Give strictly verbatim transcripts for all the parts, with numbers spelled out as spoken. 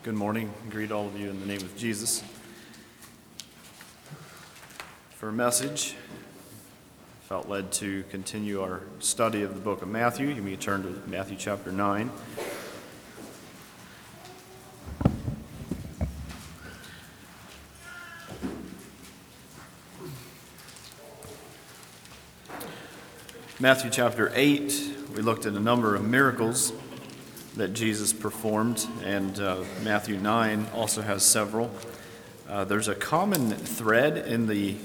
Good morning. I greet all of you in the name of Jesus. For a message, I felt led to continue our study of the book of Matthew. You may turn to Matthew chapter nine. Matthew chapter eight, we looked at a number of miracles that Jesus performed, and uh, Matthew nine also has several. Uh, there's a common thread in the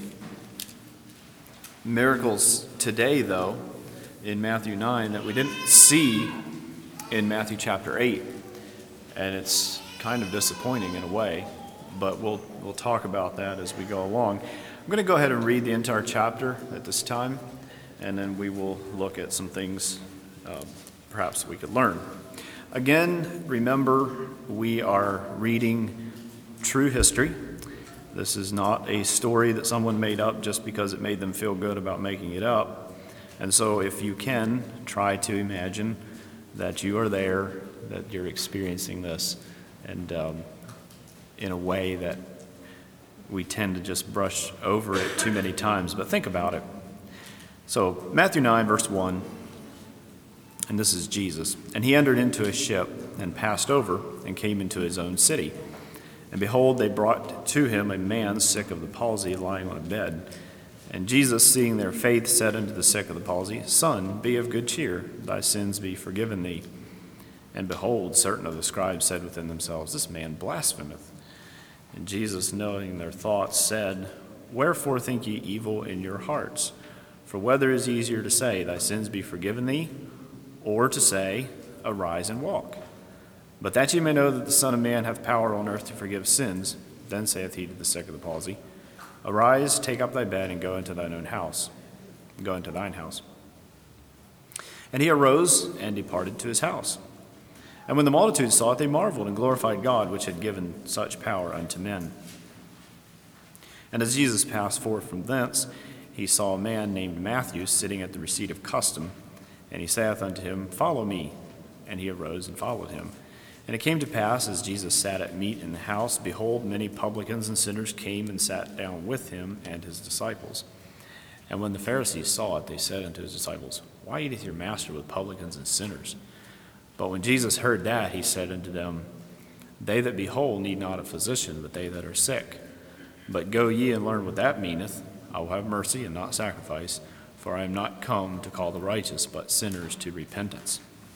miracles today, though, in Matthew nine that we didn't see in Matthew chapter eight, and it's kind of disappointing in a way, but we'll we'll talk about that as we go along. I'm going to go ahead and read the entire chapter at this time, and then we will look at some things uh, perhaps we could learn. Again, remember, we are reading true history. This is not a story that someone made up just because it made them feel good about making it up. And so if you can, try to imagine that you are there, that you're experiencing this, and um, in a way that we tend to just brush over it too many times, but think about it. So Matthew nine, verse one. And this is Jesus. And he entered into a ship and passed over and came into his own city. And behold, they brought to him a man sick of the palsy lying on a bed. And Jesus, seeing their faith, said unto the sick of the palsy, Son, be of good cheer, thy sins be forgiven thee. And behold, certain of the scribes said within themselves, This man blasphemeth. And Jesus, knowing their thoughts, said, Wherefore think ye evil in your hearts? For whether is easier to say, Thy sins be forgiven thee, or to say, Arise and walk. But that ye may know that the Son of Man hath power on earth to forgive sins, then saith he to the sick of the palsy, Arise, take up thy bed, and go into thine own house. Go into thine house. And he arose and departed to his house. And when the multitude saw it, they marveled and glorified God, which had given such power unto men. And as Jesus passed forth from thence, he saw a man named Matthew sitting at the receipt of custom. And he saith unto him, Follow me. And he arose and followed him. And it came to pass, as Jesus sat at meat in the house, behold, many publicans and sinners came and sat down with him and his disciples. And when the Pharisees saw it, they said unto his disciples, Why eateth your master with publicans and sinners? But when Jesus heard that, he said unto them, They that be whole need not a physician, but they that are sick. But go ye and learn what that meaneth. I will have mercy and not sacrifice, for I am not come to call the righteous, but sinners to repentance.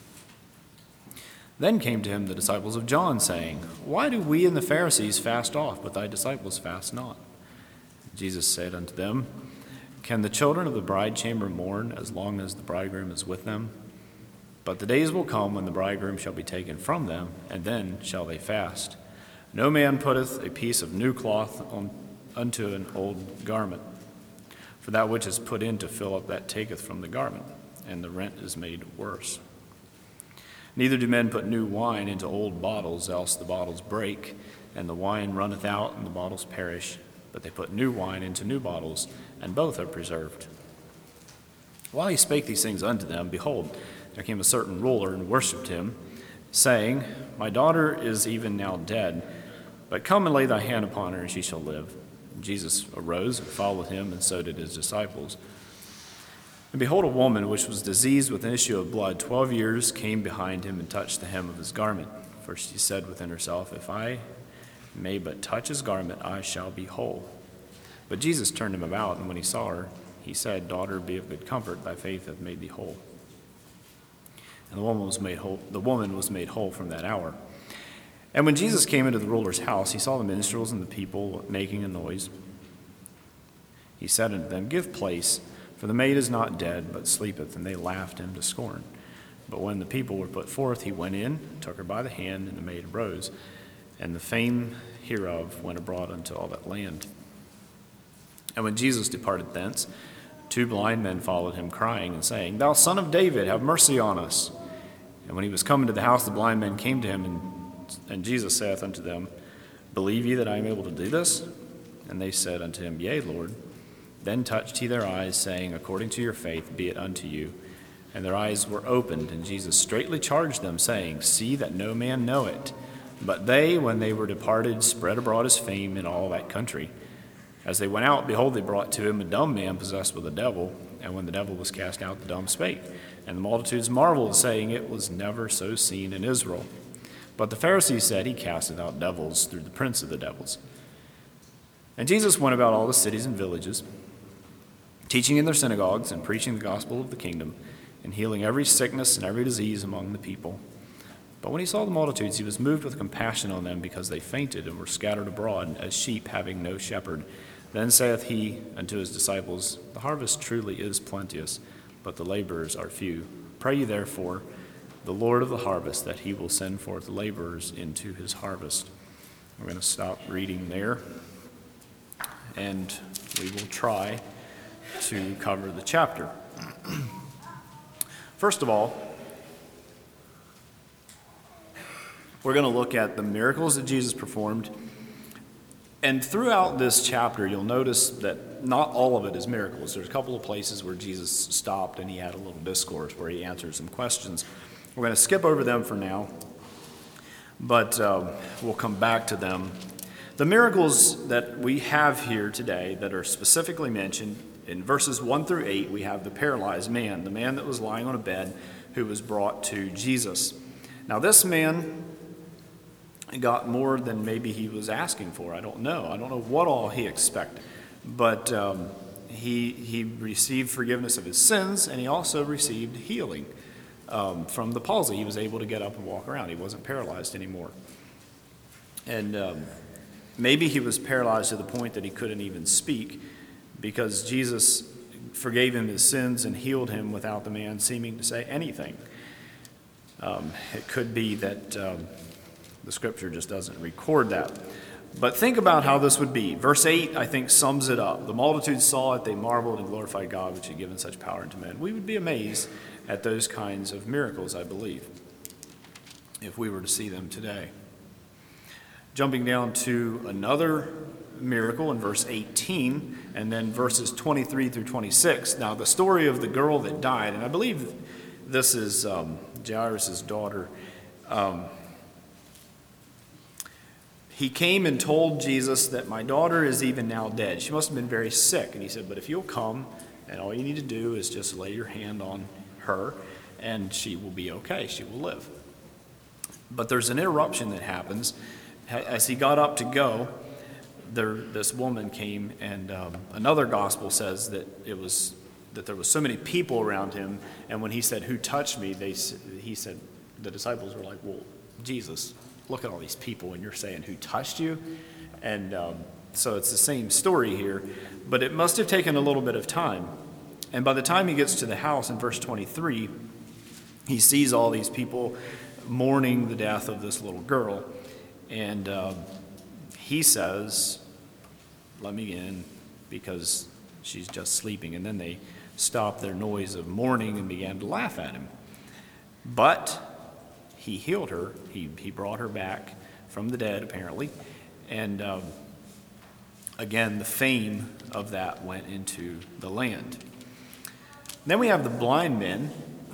Then came to him the disciples of John, saying, Why do we and the Pharisees fast oft, but thy disciples fast not? Jesus said unto them, Can the children of the bride chamber mourn as long as the bridegroom is with them? But the days will come when the bridegroom shall be taken from them, and then shall they fast. No man putteth a piece of new cloth on, unto an old garment. For that which is put in to fill up that taketh from the garment, and the rent is made worse. Neither do men put new wine into old bottles, else the bottles break, and the wine runneth out, and the bottles perish. But they put new wine into new bottles, and both are preserved. While he spake these things unto them, behold, there came a certain ruler and worshipped him, saying, My daughter is even now dead, but come and lay thy hand upon her, and she shall live. Jesus arose and followed him, and so did his disciples. And behold, a woman which was diseased with an issue of blood twelve years came behind him and touched the hem of his garment. For she said within herself, If I may but touch his garment, I shall be whole. But Jesus turned him about, and when he saw her, he said, Daughter, be of good comfort, thy faith hath made thee whole. And the woman was made whole, the woman was made whole from that hour. And when Jesus came into the ruler's house, he saw the minstrels and the people making a noise. He said unto them, Give place, for the maid is not dead, but sleepeth. And they laughed him to scorn. But when the people were put forth, he went in, took her by the hand, and the maid arose. And the fame hereof went abroad unto all that land. And when Jesus departed thence, two blind men followed him, crying and saying, Thou Son of David, have mercy on us. And when he was come into the house, the blind men came to him, and And Jesus saith unto them, Believe ye that I am able to do this? And they said unto him, Yea, Lord. Then touched he their eyes, saying, According to your faith be it unto you. And their eyes were opened, and Jesus straitly charged them, saying, See that no man know it, But they, when they were departed, spread abroad his fame in all that country. As they went out, behold, they brought to him a dumb man possessed with a devil. And when the devil was cast out, the dumb spake. And the multitudes marveled, saying, It was never so seen in Israel. But the Pharisees said, He casteth out devils through the prince of the devils. And Jesus went about all the cities and villages, teaching in their synagogues and preaching the gospel of the kingdom, and healing every sickness and every disease among the people. But when he saw the multitudes, he was moved with compassion on them, because they fainted and were scattered abroad as sheep having no shepherd. Then saith he unto his disciples, The harvest truly is plenteous, but the laborers are few. Pray ye therefore the Lord of the harvest, that he will send forth laborers into his harvest. We're going to stop reading there, and we will try to cover the chapter. First of all, we're going to look at the miracles that Jesus performed. And throughout this chapter, you'll notice that not all of it is miracles. There's a couple of places where Jesus stopped and he had a little discourse where he answered some questions. We're going to skip over them for now, but uh, we'll come back to them. The miracles that we have here today that are specifically mentioned in verses one through eight, we have the paralyzed man, the man that was lying on a bed who was brought to Jesus. Now, this man got more than maybe he was asking for. I don't know. I don't know what all he expected. But um, he, he received forgiveness of his sins, and he also received healing um, from the palsy. He was able to get up and walk around. He wasn't paralyzed anymore. And um, maybe he was paralyzed to the point that he couldn't even speak, because Jesus forgave him his sins and healed him without the man seeming to say anything. Um, it could be that um, the scripture just doesn't record that. But think about how this would be. Verse eight, I think, sums it up. The multitude saw it, they marveled and glorified God, which had given such power unto men. We would be amazed at those kinds of miracles, I believe, if we were to see them today. Jumping down to another miracle in verse eighteen, and then verses twenty-three through twenty-six. Now, the story of the girl that died, and I believe this is um, Jairus' daughter. Um, he came and told Jesus that my daughter is even now dead. She must have been very sick. And he said, but if you'll come, and all you need to do is just lay your hand on her, and she will be okay. She will live. But there's an interruption that happens. As he got up to go, there, this woman came, and um, another gospel says that it was that there was so many people around him, and when he said, "Who touched me?" they he said, the disciples were like, "Well, Jesus, look at all these people, and you're saying, 'Who touched you?'" And um, so it's the same story here, but it must have taken a little bit of time. And by the time he gets to the house in verse twenty-three, he sees all these people mourning the death of this little girl, and um, he says, "Let me in, because she's just sleeping." And then they stopped their noise of mourning and began to laugh at him. But he healed her. He, he brought her back from the dead, apparently. And um, again, the fame of that went into the land. Then we have the blind men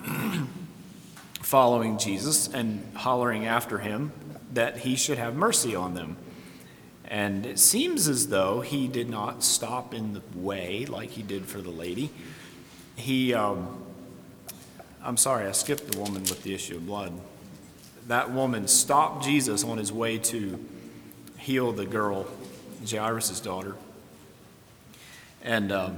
following Jesus and hollering after him that he should have mercy on them. And it seems as though he did not stop in the way like he did for the lady. He, um, I'm sorry, I skipped the woman with the issue of blood. That woman stopped Jesus on his way to heal the girl, Jairus' daughter. And um,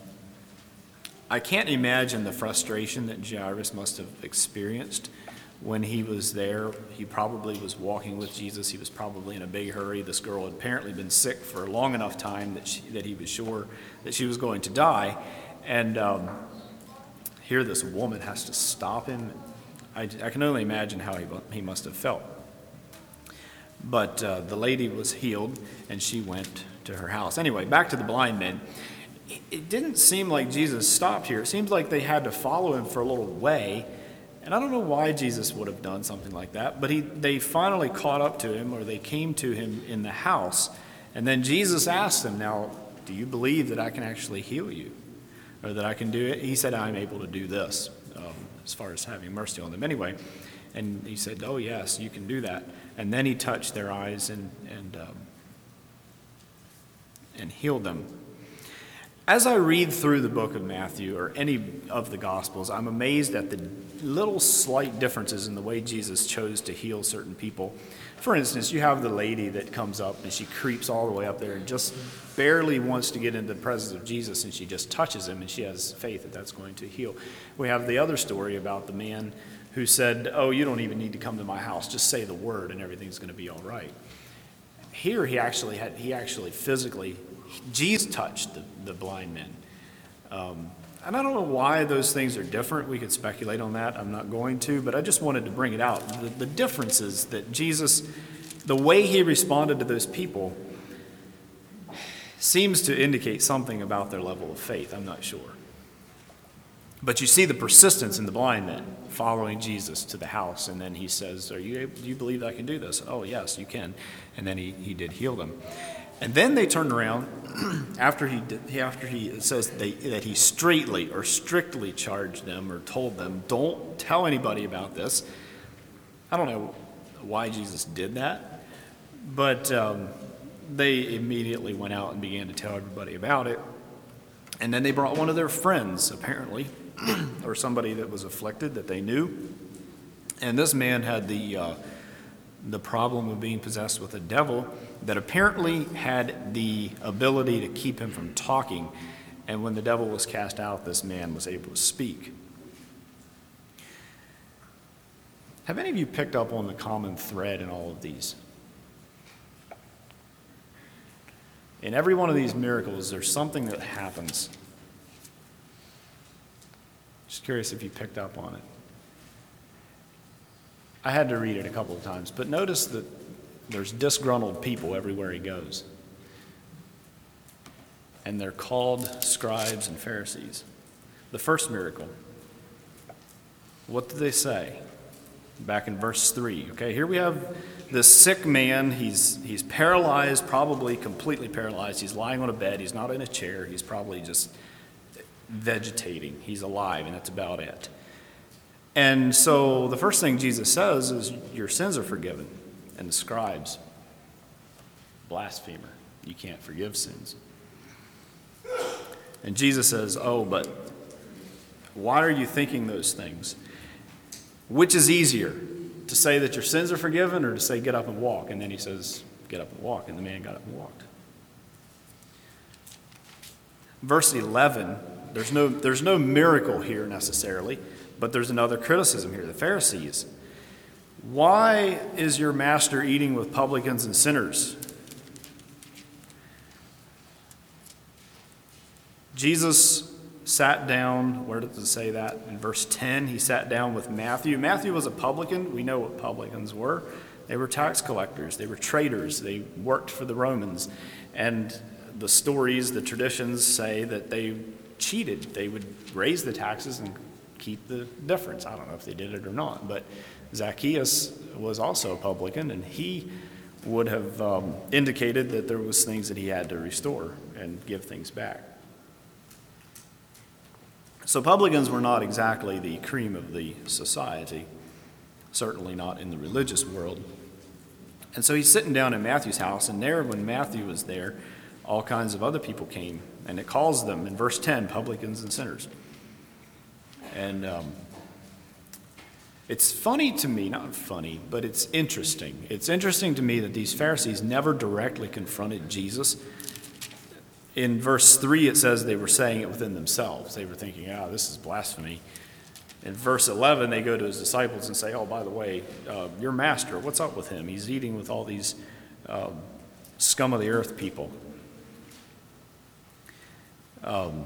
I can't imagine the frustration that Jairus must have experienced when he was there. He probably was walking with Jesus. He was probably in a big hurry. This girl had apparently been sick for a long enough time that she, that he was sure that she was going to die. And um, here this woman has to stop him. I, I can only imagine how he, he must have felt. But uh, the lady was healed, and she went to her house. Anyway, back to the blind men. It, it didn't seem like Jesus stopped here. It seems like they had to follow him for a little way. And I don't know why Jesus would have done something like that, but he, they finally caught up to him, or they came to him in the house. And then Jesus asked them, "Now, do you believe that I can actually heal you, or that I can do it?" He said, "I'm able to do this," um, as far as having mercy on them. Anyway, And he said, oh, yes, you can do that. And then he touched their eyes and, and, um, and healed them. As I read through the book of Matthew or any of the Gospels, I'm amazed at the little slight differences in the way Jesus chose to heal certain people. For instance, you have the lady that comes up and she creeps all the way up there and just barely wants to get into the presence of Jesus, and she just touches him and she has faith that that's going to heal. We have the other story about the man who said, oh, you don't even need to come to my house. Just say the word and everything's going to be all right. Here he actually had, he actually physically, Jesus touched the, the blind men. Um, and I don't know why those things are different. We could speculate on that. I'm not going to, but I just wanted to bring it out. The, the differences that Jesus, the way he responded to those people seems to indicate something about their level of faith. I'm not sure. But you see the persistence in the blind men following Jesus to the house, and then he says, "Are you able, do you believe I can do this?" "Oh, yes, you can." And then he, he did heal them. And then they turned around after he did, after he it says they, that he straightly or strictly charged them or told them, "Don't tell anybody about this." I don't know why Jesus did that, but um, they immediately went out and began to tell everybody about it. And then they brought one of their friends, apparently, or somebody that was afflicted that they knew. And this man had the uh, the problem of being possessed with a devil that apparently had the ability to keep him from talking. And when the devil was cast out, this man was able to speak. Have any of you picked up on the common thread in all of these? In every one of these miracles, there's something that happens. Just curious if you picked up on it. I had to read it a couple of times, but notice that there's disgruntled people everywhere he goes. And they're called scribes and Pharisees. The first miracle, what did they say? Back in verse three. Okay, here we have this sick man. He's he's paralyzed, probably completely paralyzed. He's lying on a bed. He's not in a chair. He's probably just vegetating. He's alive, and that's about it. And so the first thing Jesus says is, your sins are forgiven. And the scribes, blasphemer, you can't forgive sins. And Jesus says, oh, but why are you thinking those things? Which is easier, to say that your sins are forgiven or to say get up and walk? And then he says, get up and walk. And the man got up and walked. Verse eleven, there's no, there's no miracle here necessarily, but there's another criticism here. The Pharisees. Why is your master eating with publicans and sinners? Jesus sat down, where does it say that? In verse ten, he sat down with Matthew. Matthew was a publican. We know what publicans were. They were tax collectors. They were traitors. They worked for the Romans. And the stories, the traditions say that they cheated. They would raise the taxes and keep the difference. I don't know if they did it or not, but Zacchaeus was also a publican, and he would have um, indicated that there was things that he had to restore and give things back. So publicans were not exactly the cream of the society, certainly not in the religious world. And so he's sitting down in Matthew's house, and there, when Matthew was there, all kinds of other people came, and it calls them, in verse ten, publicans and sinners. And um, it's funny to me, not funny, but it's interesting. It's interesting to me that these Pharisees never directly confronted Jesus. In verse three, it says they were saying it within themselves. They were thinking, ah, this is blasphemy. In verse eleven, they go to his disciples and say, oh, by the way, uh, your master, what's up with him? He's eating with all these uh, scum of the earth people. Um,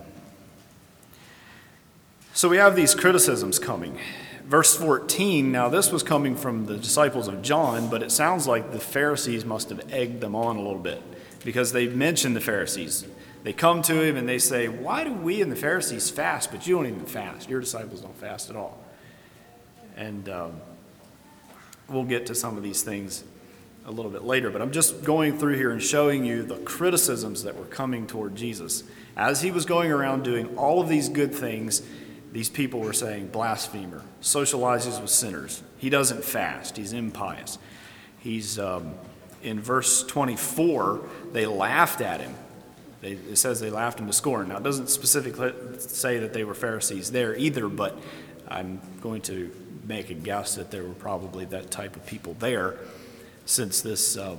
so we have these criticisms coming. Verse fourteen, now this was coming from the disciples of John, but it sounds like the Pharisees must have egged them on a little bit, because they mention the Pharisees. They come to him and they say, why do we and the Pharisees fast, but you don't even fast? Your disciples don't fast at all. And um, we'll get to some of these things a little bit later, but I'm just going through here and showing you the criticisms that were coming toward Jesus. As he was going around doing all of these good things, these people were saying blasphemer, socializes with sinners. He doesn't fast. He's impious. He's, um, in verse twenty-four, they laughed at him. They, it says they laughed him to scorn. Now, it doesn't specifically say that they were Pharisees there either, but I'm going to make a guess that there were probably that type of people there, since this um,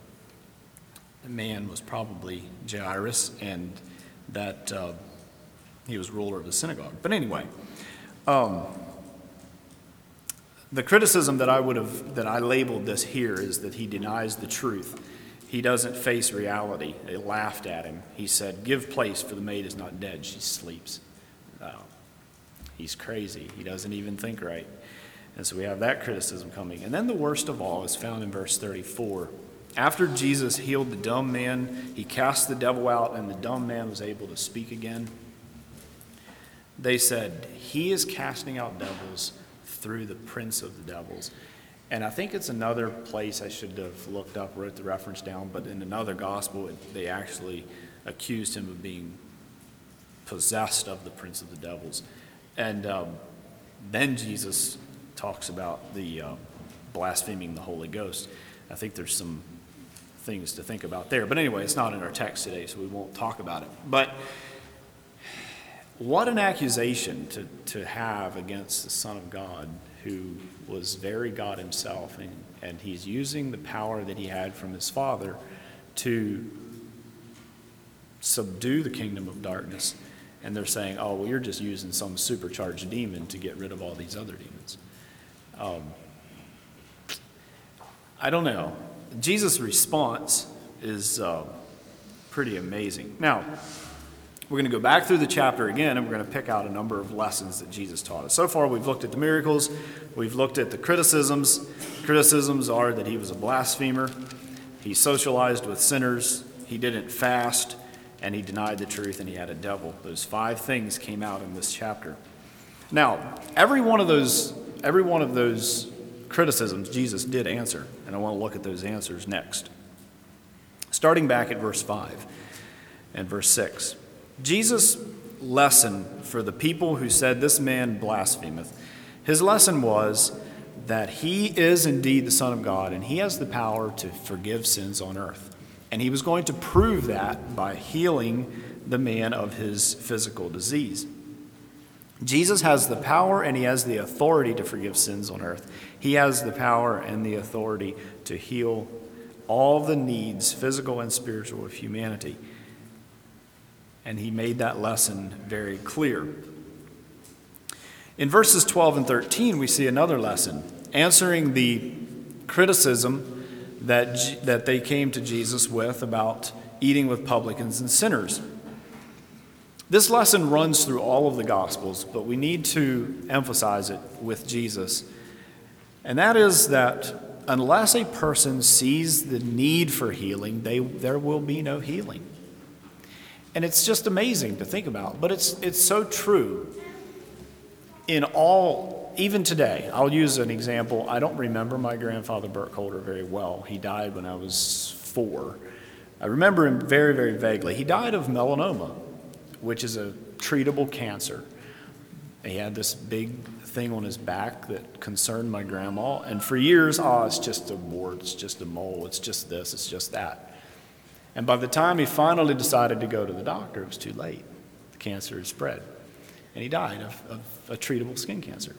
man was probably Jairus, and that uh, he was ruler of the synagogue. But anyway, um, the criticism that I would have, that I labeled this here, is that he denies the truth. He doesn't face reality. They laughed at him. He said, "Give place, for the maid is not dead, she sleeps." Oh, he's crazy. He doesn't even think right. And so we have that criticism coming. And then the worst of all is found in verse thirty-four. After Jesus healed the dumb man, he cast the devil out, and the dumb man was able to speak again. They said, "He is casting out devils through the prince of the devils." And I think it's another place I should have looked up, wrote the reference down, but in another gospel, it, they actually accused him of being possessed of the prince of the devils. And um, then Jesus talks about the uh, blaspheming the Holy Ghost. I think there's some things to think about there. But anyway, it's not in our text today, so we won't talk about it. But what an accusation to, to have against the Son of God, who was very God himself, and, and he's using the power that he had from his Father to subdue the kingdom of darkness. And they're saying, "Oh, well, you're just using some supercharged demon to get rid of all these other demons." Um, I don't know. Jesus' response is uh, pretty amazing. Now, we're going to go back through the chapter again, and we're going to pick out a number of lessons that Jesus taught us. So far, we've looked at the miracles. We've looked at the criticisms. Criticisms are that he was a blasphemer. He socialized with sinners. He didn't fast, and he denied the truth, and he had a devil. Those five things came out in this chapter. Now, every one of those, every one of those criticisms Jesus did answer, and I want to look at those answers next. Starting back at verse five and verse six. Jesus' lesson for the people who said, "This man blasphemeth," his lesson was that he is indeed the Son of God, and he has the power to forgive sins on earth. And he was going to prove that by healing the man of his physical disease. Jesus has the power and he has the authority to forgive sins on earth. He has the power and the authority to heal all the needs, physical and spiritual, of humanity. And he made that lesson very clear. In verses twelve and thirteen, we see another lesson, answering the criticism that, that they came to Jesus with about eating with publicans and sinners. This lesson runs through all of the Gospels, but we need to emphasize it with Jesus. And that is that unless a person sees the need for healing, they, there will be no healing. And it's just amazing to think about, but it's it's so true in all, even today. I'll use an example. I don't remember my grandfather Burkholder very well. He died when I was four. I remember him very, very vaguely. He died of melanoma, which is a treatable cancer. He had this big thing on his back that concerned my grandma, and for years, oh, it's just a wart, it's just a mole, it's just this, it's just that. And by the time he finally decided to go to the doctor, it was too late. The cancer had spread, and he died of, of a treatable skin cancer.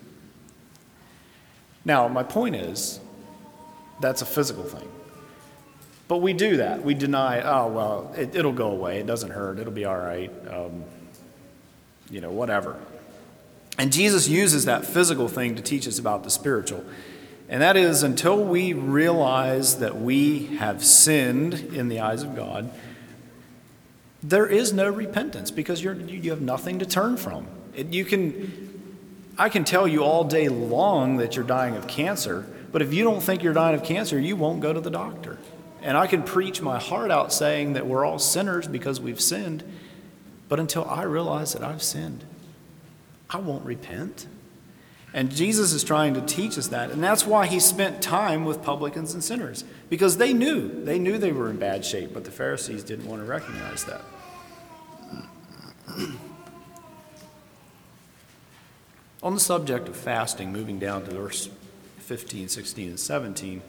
Now, my point is, that's a physical thing. But we do that. We deny, oh, well, it, it'll go away. It doesn't hurt. It'll be all right. Um, you know, whatever. And Jesus uses that physical thing to teach us about the spiritual. And that is, until we realize that we have sinned in the eyes of God, there is no repentance, because you're, you have nothing to turn from. It, you can, I can tell you all day long that you're dying of cancer, but if you don't think you're dying of cancer, you won't go to the doctor. And I can preach my heart out saying that we're all sinners because we've sinned, but until I realize that I've sinned, I won't repent. And Jesus is trying to teach us that, and that's why he spent time with publicans and sinners, because they knew, they knew they were in bad shape, but the Pharisees didn't want to recognize that. On the subject of fasting, moving down to verse fifteen, sixteen, and seventeen,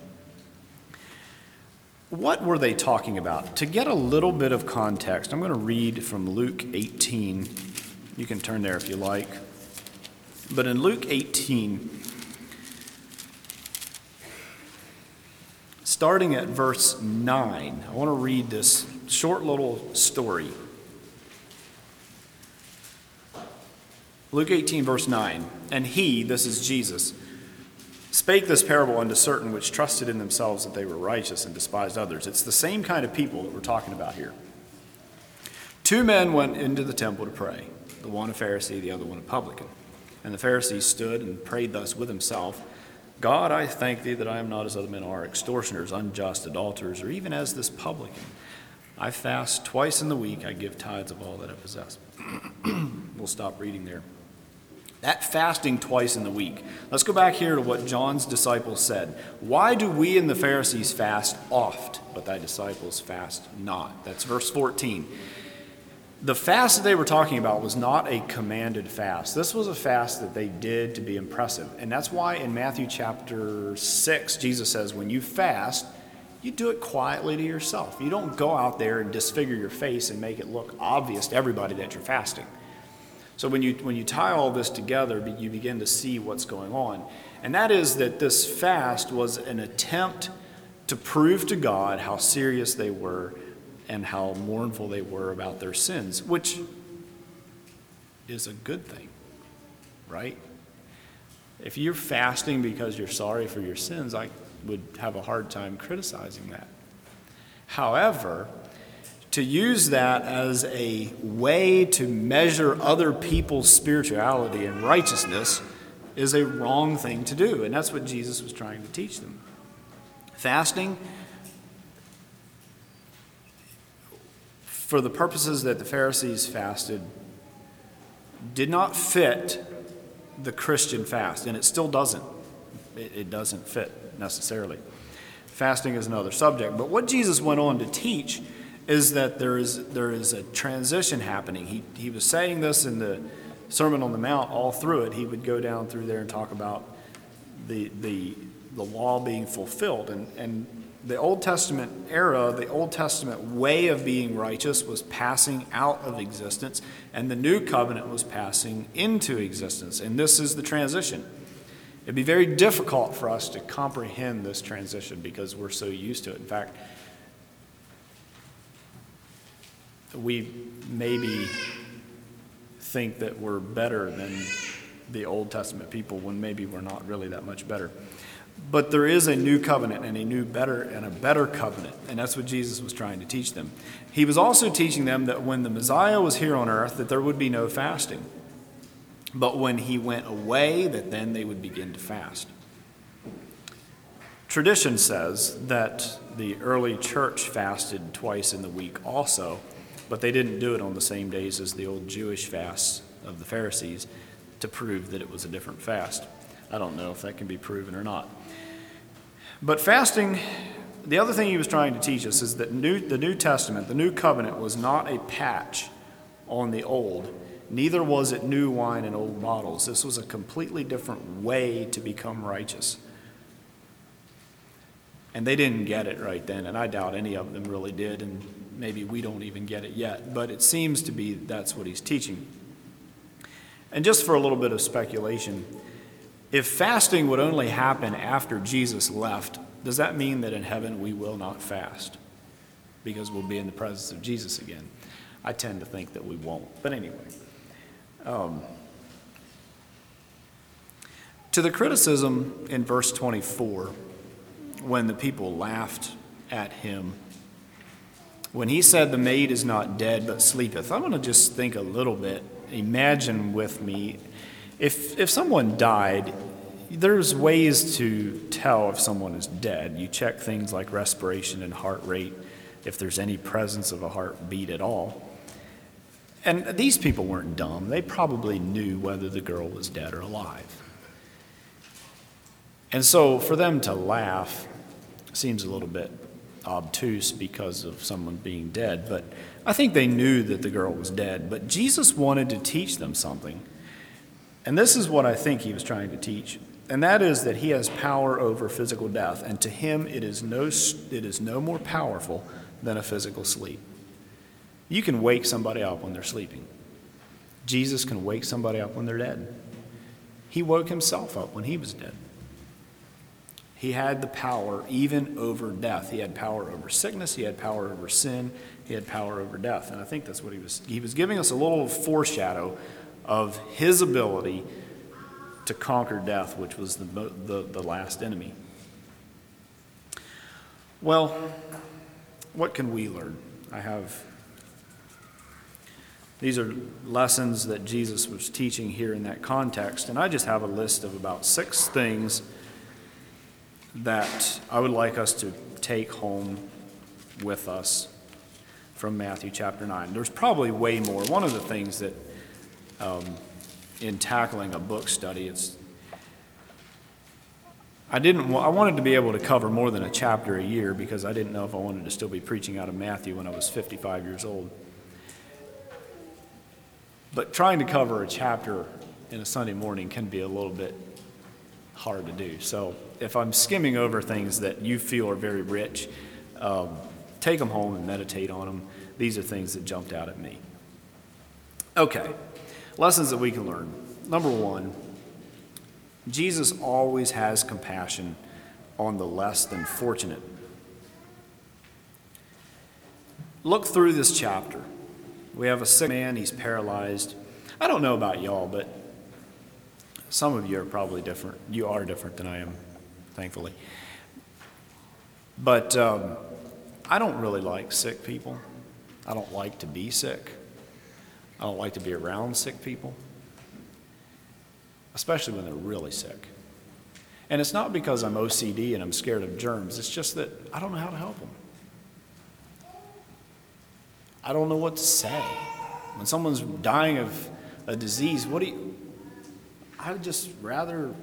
what were they talking about? To get a little bit of context, I'm going to read from Luke eighteen. You can turn there if you like. But in Luke eighteen, starting at verse nine, I want to read this short little story. Luke eighteen, verse nine, "And he," this is Jesus, "spake this parable unto certain which trusted in themselves that they were righteous and despised others." It's the same kind of people that we're talking about here. "Two men went into the temple to pray, the one a Pharisee, the other one a publican. And the Pharisee stood and prayed thus with himself, God, I thank thee that I am not as other men are, extortioners, unjust, adulterers, or even as this publican. I fast twice in the week, I give tithes of all that I possess." We'll stop reading there. That fasting twice in the week. Let's go back here to what John's disciples said. "Why do we and the Pharisees fast oft, but thy disciples fast not?" That's verse fourteen. The fast that they were talking about was not a commanded fast. This was a fast that they did to be impressive. And that's why in Matthew chapter six, Jesus says, when you fast, you do it quietly to yourself. You don't go out there and disfigure your face and make it look obvious to everybody that you're fasting. So when you when you tie all this together, you begin to see what's going on. And that is that this fast was an attempt to prove to God how serious they were and how mournful they were about their sins, which is a good thing, right? If you're fasting because you're sorry for your sins, I would have a hard time criticizing that. However, to use that as a way to measure other people's spirituality and righteousness is a wrong thing to do, and that's what Jesus was trying to teach them. Fasting, for the purposes that the Pharisees fasted, did not fit the Christian fast, and it still doesn't. It, it doesn't fit necessarily. Fasting is another subject, but what Jesus went on to teach is that there is there is a transition happening. He he was saying this in the Sermon on the Mount all through it. He would go down through there and talk about the the the law being fulfilled, and and the Old Testament era, the Old Testament way of being righteous was passing out of existence, and the New Covenant was passing into existence. And this is the transition. It'd be very difficult for us to comprehend this transition because we're so used to it. In fact, we maybe think that we're better than the Old Testament people when maybe we're not really that much better. But there is a new covenant and a new better and a better covenant, and that's what Jesus was trying to teach them. He was also teaching them that when the Messiah was here on earth, that there would be no fasting. But when he went away, that then they would begin to fast. Tradition says that the early church fasted twice in the week also, but they didn't do it on the same days as the old Jewish fasts of the Pharisees to prove that it was a different fast. I don't know if that can be proven or not. But fasting, the other thing he was trying to teach us is that new, the New Testament, the New Covenant, was not a patch on the old. Neither was it new wine in old bottles. This was a completely different way to become righteous. And they didn't get it right then, and I doubt any of them really did, and maybe we don't even get it yet. But it seems to be that's what he's teaching. And just for a little bit of speculation, if fasting would only happen after Jesus left, does that mean that in heaven we will not fast? Because we'll be in the presence of Jesus again. I tend to think that we won't. But anyway. Um, to the criticism in verse twenty-four, when the people laughed at him, when he said the maid is not dead but sleepeth, I want to just think a little bit. Imagine with me, if if someone died, there's ways to tell if someone is dead. You check things like respiration and heart rate, if there's any presence of a heartbeat at all. And these people weren't dumb. They probably knew whether the girl was dead or alive. And so for them to laugh seems a little bit obtuse because of someone being dead, but I think they knew that the girl was dead. But Jesus wanted to teach them something. And this is what I think he was trying to teach. And that is that he has power over physical death. And to him, it is no, it is no more powerful than a physical sleep. You can wake somebody up when they're sleeping. Jesus can wake somebody up when they're dead. He woke himself up when he was dead. He had the power even over death. He had power over sickness. He had power over sin. He had power over death. And I think that's what he was, he was giving us a little foreshadow of his ability to conquer death, which was the, the, the last enemy. Well, what can we learn? I have, these are lessons that Jesus was teaching here in that context, and I just have a list of about six things that I would like us to take home with us from Matthew chapter nine. There's probably way more. One of the things that um, in tackling a book study, it's I didn't. I wanted to be able to cover more than a chapter a year because I didn't know if I wanted to still be preaching out of Matthew when I was fifty-five years old. But trying to cover a chapter in a Sunday morning can be a little bit hard to do. So if I'm skimming over things that you feel are very rich, um, take them home and meditate on them. These are things that jumped out at me. Okay, lessons that we can learn. Number one, Jesus always has compassion on the less than fortunate. Look through this chapter. We have a sick man, he's paralyzed. I don't know about y'all, but some of you are probably different. You are different than I am, thankfully. But um, I don't really like sick people. I don't like to be sick. I don't like to be around sick people, especially when they're really sick. And it's not because I'm O C D and I'm scared of germs. It's just that I don't know how to help them. I don't know what to say. When someone's dying of a disease, what do you... I would just rather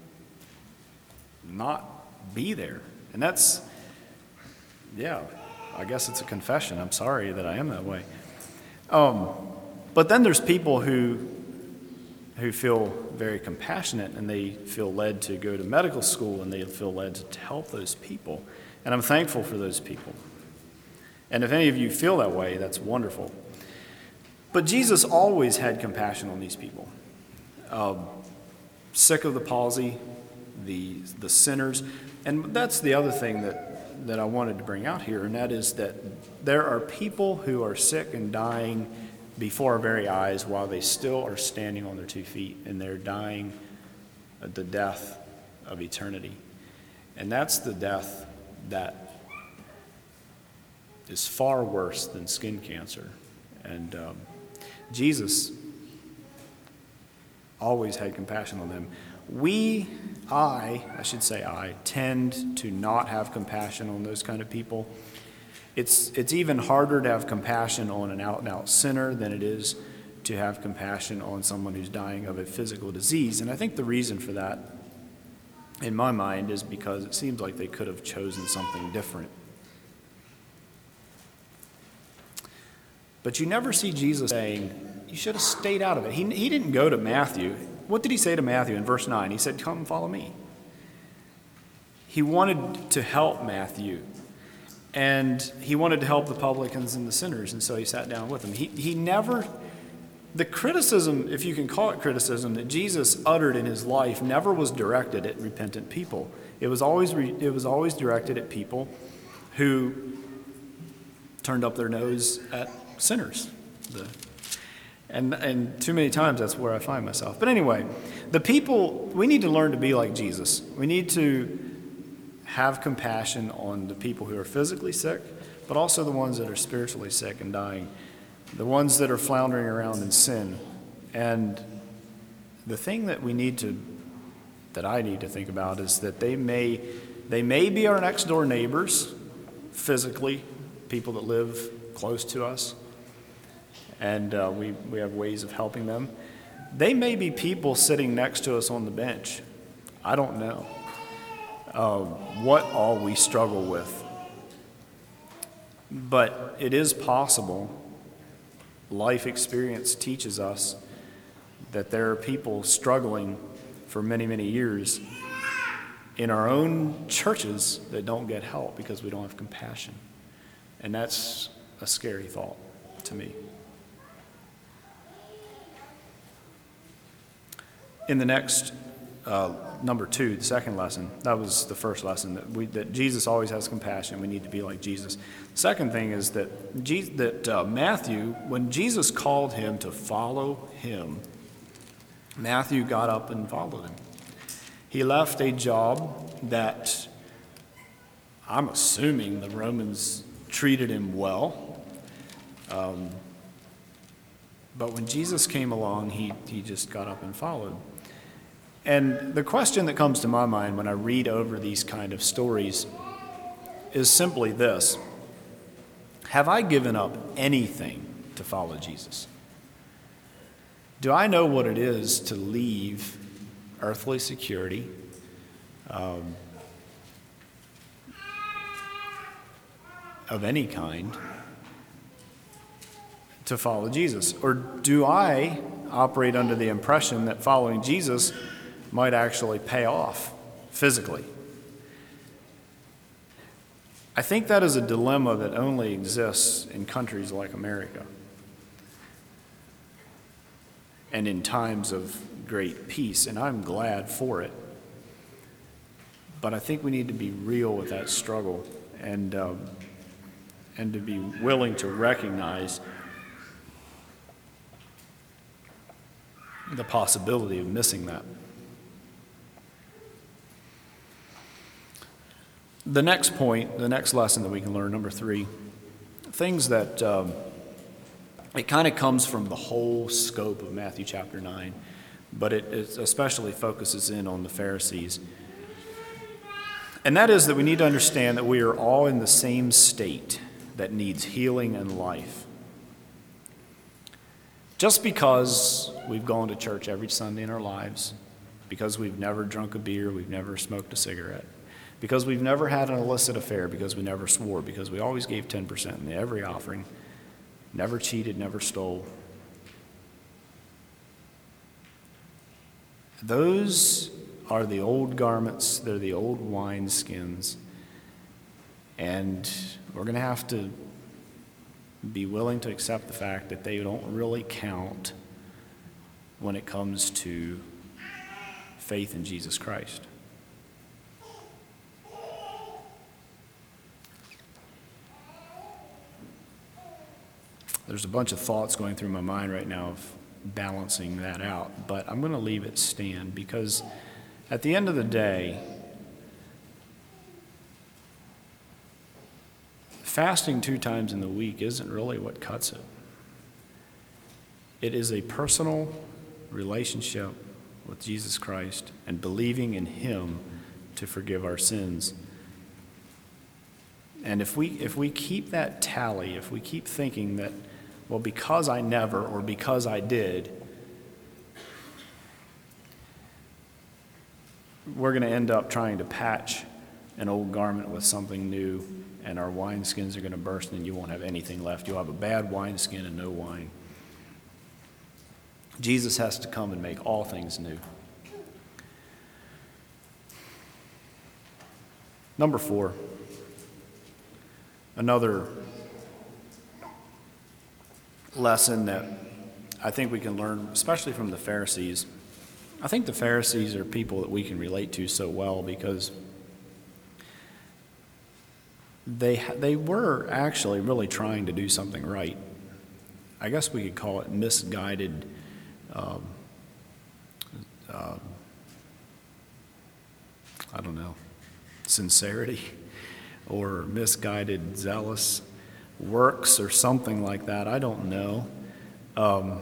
not be there. And that's, yeah, I guess it's a confession. I'm sorry that I am that way. Um, but then there's people who who feel very compassionate and they feel led to go to medical school and they feel led to help those people. And I'm thankful for those people. And if any of you feel that way, that's wonderful. But Jesus always had compassion on these people. Um, sick of the palsy, the the sinners. And that's the other thing that, that I wanted to bring out here, and that is that there are people who are sick and dying before our very eyes while they still are standing on their two feet, and they're dying the death of eternity. And that's the death that is far worse than skin cancer. And um, Jesus always had compassion on them. We, I, I should say I, tend to not have compassion on those kind of people. It's, it's even harder to have compassion on an out-and-out sinner than it is to have compassion on someone who's dying of a physical disease. And I think the reason for that, in my mind, is because it seems like they could have chosen something different. But you never see Jesus saying, you should have stayed out of it. He, he didn't go to Matthew. What did he say to Matthew in verse nine? He said, come and follow me. He wanted to help Matthew. And he wanted to help the publicans and the sinners, and so he sat down with them. He, he never, the criticism, if you can call it criticism, that Jesus uttered in his life never was directed at repentant people. It was always, re, it was always directed at people who turned up their nose at sinners. The, and, and too many times that's where I find myself. But anyway, the people, we need to learn to be like Jesus. We need to have compassion on the people who are physically sick, but also the ones that are spiritually sick and dying, the ones that are floundering around in sin. And the thing that we need to, that I need to think about is that they may, they may be our next door neighbors, physically, people that live close to us, and uh, we, we have ways of helping them. They may be people sitting next to us on the bench. I don't know. Uh, what all we struggle with. But it is possible. Life experience teaches us that there are people struggling for many, many years in our own churches that don't get help because we don't have compassion. And that's a scary thought to me. In the next, uh, number two, the second lesson, that was the first lesson, that we that Jesus always has compassion. We need to be like Jesus. Second thing is that, Je- that uh, Matthew, when Jesus called him to follow him, Matthew got up and followed him. He left a job that I'm assuming the Romans treated him well. Um, but when Jesus came along, he, he just got up and followed. And the question that comes to my mind when I read over these kind of stories is simply this: have I given up anything to follow Jesus? Do I know what it is to leave earthly security, um, of any kind, to follow Jesus? Or do I operate under the impression that following Jesus might actually pay off physically? I think that is a dilemma that only exists in countries like America and in times of great peace, and I'm glad for it. But I think we need to be real with that struggle and um, and to be willing to recognize the possibility of missing that. The next point, the next lesson that we can learn, number three, things that um, it kind of comes from the whole scope of Matthew chapter nine, but it, it especially focuses in on the Pharisees. And that is that we need to understand that we are all in the same state that needs healing and life. Just because we've gone to church every Sunday in our lives, because we've never drunk a beer, we've never smoked a cigarette, because we've never had an illicit affair, because we never swore, because we always gave ten percent in every offering, never cheated, never stole. Those are the old garments, they're the old wineskins, and we're going to have to be willing to accept the fact that they don't really count when it comes to faith in Jesus Christ. There's a bunch of thoughts going through my mind right now of balancing that out, but I'm going to leave it stand because at the end of the day, fasting two times in the week isn't really what cuts it. It is a personal relationship with Jesus Christ and believing in Him to forgive our sins. And if we if we keep that tally, if we keep thinking that, well, because I never or because I did, we're going to end up trying to patch an old garment with something new, and our wineskins are going to burst and you won't have anything left. You'll have a bad wineskin and no wine. Jesus has to come and make all things new. Number four, another lesson that I think we can learn, especially from the Pharisees. I think the Pharisees are people that we can relate to so well because they they were actually really trying to do something right. I guess we could call it misguided um, uh, I don't know, sincerity or misguided zealous works or something like that. I don't know. Um,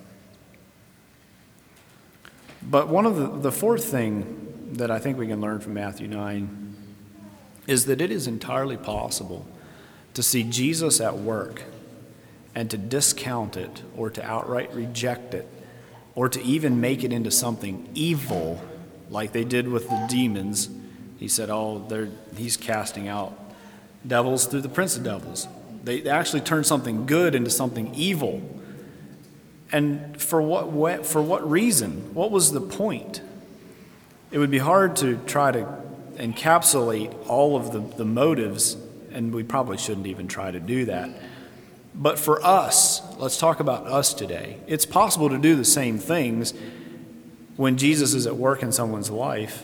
but one of the, the fourth thing that I think we can learn from Matthew nine is that it is entirely possible to see Jesus at work and to discount it or to outright reject it or to even make it into something evil like they did with the demons. He said, oh, they're, he's casting out devils through the prince of devils. They actually turned something good into something evil. And for what, for what reason? What was the point? It would be hard to try to encapsulate all of the, the motives, and we probably shouldn't even try to do that. But for us, let's talk about us today. It's possible to do the same things when Jesus is at work in someone's life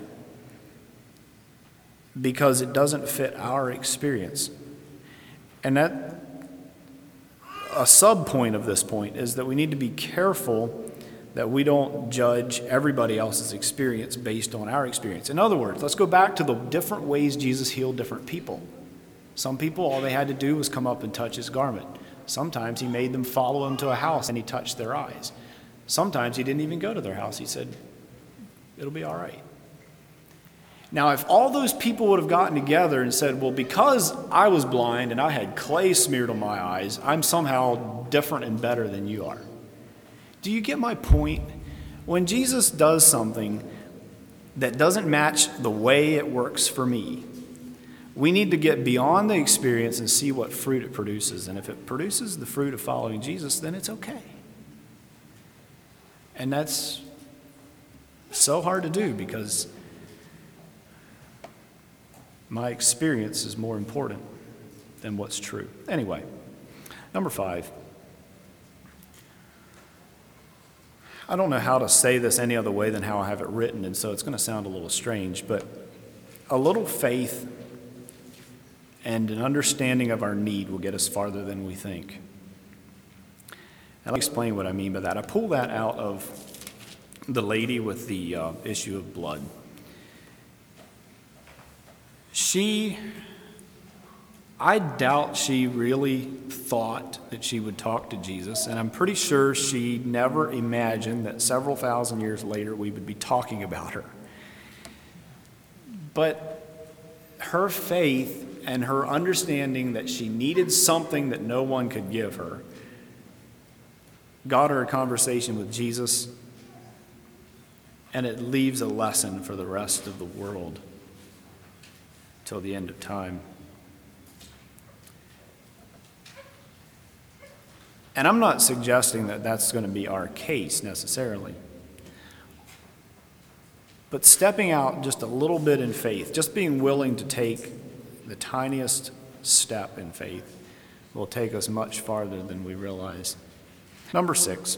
because it doesn't fit our experience. And that a sub point of this point is that we need to be careful that we don't judge everybody else's experience based on our experience. In other words, let's go back to the different ways Jesus healed different people. Some people, all they had to do was come up and touch his garment. Sometimes he made them follow him to a house and he touched their eyes. Sometimes he didn't even go to their house. He said, it'll be all right. Now, if all those people would have gotten together and said, well, because I was blind and I had clay smeared on my eyes, I'm somehow different and better than you are. Do you get my point? When Jesus does something that doesn't match the way it works for me, we need to get beyond the experience and see what fruit it produces. And if it produces the fruit of following Jesus, then it's okay. And that's so hard to do because my experience is more important than what's true. Anyway, number five. I don't know how to say this any other way than how I have it written, and so it's going to sound a little strange, but a little faith and an understanding of our need will get us farther than we think. And I'll explain what I mean by that. I pull that out of the lady with the uh, issue of blood. She, I doubt she really thought that she would talk to Jesus, and I'm pretty sure she never imagined that several thousand years later we would be talking about her. But her faith and her understanding that she needed something that no one could give her got her a conversation with Jesus, and it leaves a lesson for the rest of the world till the end of time. And I'm not suggesting that that's going to be our case necessarily. But stepping out just a little bit in faith, just being willing to take the tiniest step in faith will take us much farther than we realize. Number six.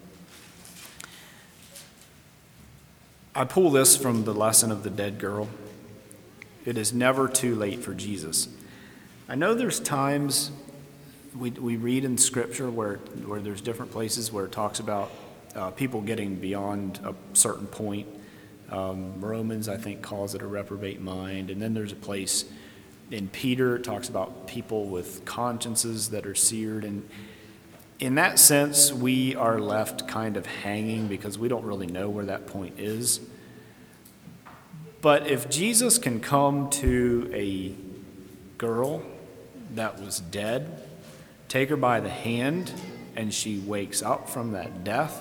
I pull this from the lesson of the dead girl. It is never too late for Jesus. I know there's times we we read in Scripture where, where there's different places where it talks about uh, people getting beyond a certain point. Um, Romans, I think, calls it a reprobate mind. And then there's a place in Peter, it talks about people with consciences that are seared. And in that sense, we are left kind of hanging because we don't really know where that point is. But if Jesus can come to a girl that was dead, take her by the hand, and she wakes up from that death,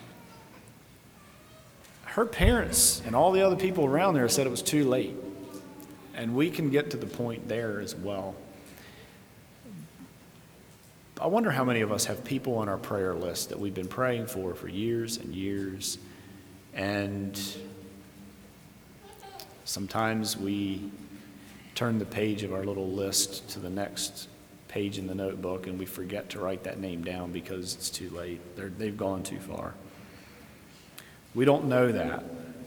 her parents and all the other people around there said it was too late. And we can get to the point there as well. I wonder how many of us have people on our prayer list that we've been praying for for years and years, and sometimes we turn the page of our little list to the next page in the notebook and we forget to write that name down because it's too late. They're, they've gone too far. We don't know that.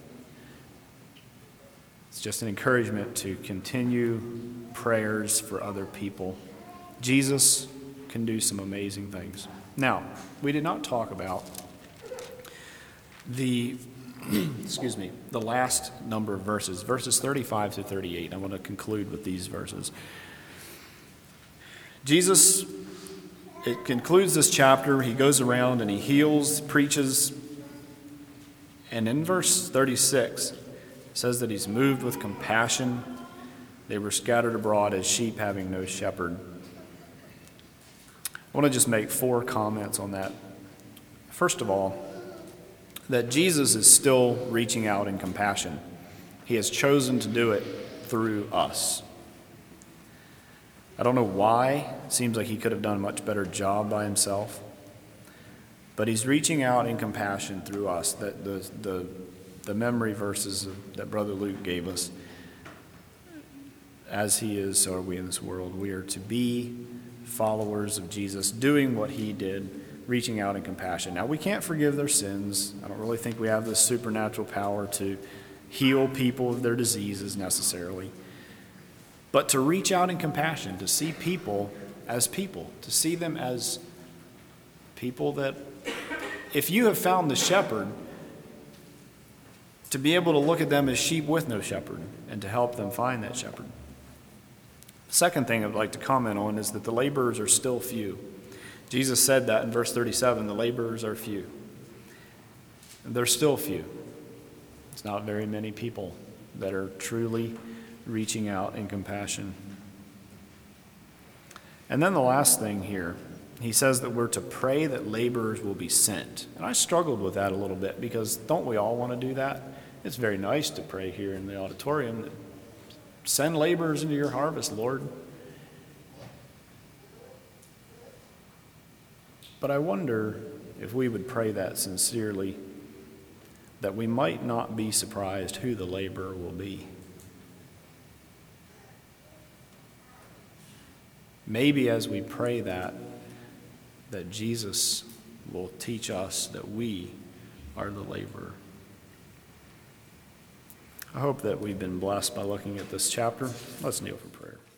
It's just an encouragement to continue prayers for other people. Jesus can do some amazing things. Now, we did not talk about the excuse me, the last number of verses, verses thirty-five to thirty-eight. I want to conclude with these verses. Jesus, it concludes this chapter. He goes around and he heals, preaches. And in verse thirty-six, it says that he's moved with compassion. They were scattered abroad as sheep having no shepherd. I want to just make four comments on that. First of all, that Jesus is still reaching out in compassion. He has chosen to do it through us. I don't know why. It seems like he could have done a much better job by himself. But he's reaching out in compassion through us. That the the the memory verses that Brother Luke gave us. As he is, so are we in this world. We are to be followers of Jesus, doing what he did, reaching out in compassion. Now, we can't forgive their sins. I don't really think we have this supernatural power to heal people of their diseases necessarily. But to reach out in compassion, to see people as people, to see them as people that, if you have found the shepherd, to be able to look at them as sheep with no shepherd and to help them find that shepherd. The second thing I'd like to comment on is that the laborers are still few. Jesus said that in verse thirty-seven, the laborers are few. They're still few. It's not very many people that are truly reaching out in compassion. And then the last thing here, he says that we're to pray that laborers will be sent. And I struggled with that a little bit because don't we all want to do that? It's very nice to pray here in the auditorium that send laborers into your harvest, Lord. But I wonder if we would pray that sincerely, that we might not be surprised who the laborer will be. Maybe as we pray that, that Jesus will teach us that we are the laborer. I hope that we've been blessed by looking at this chapter. Let's kneel for prayer.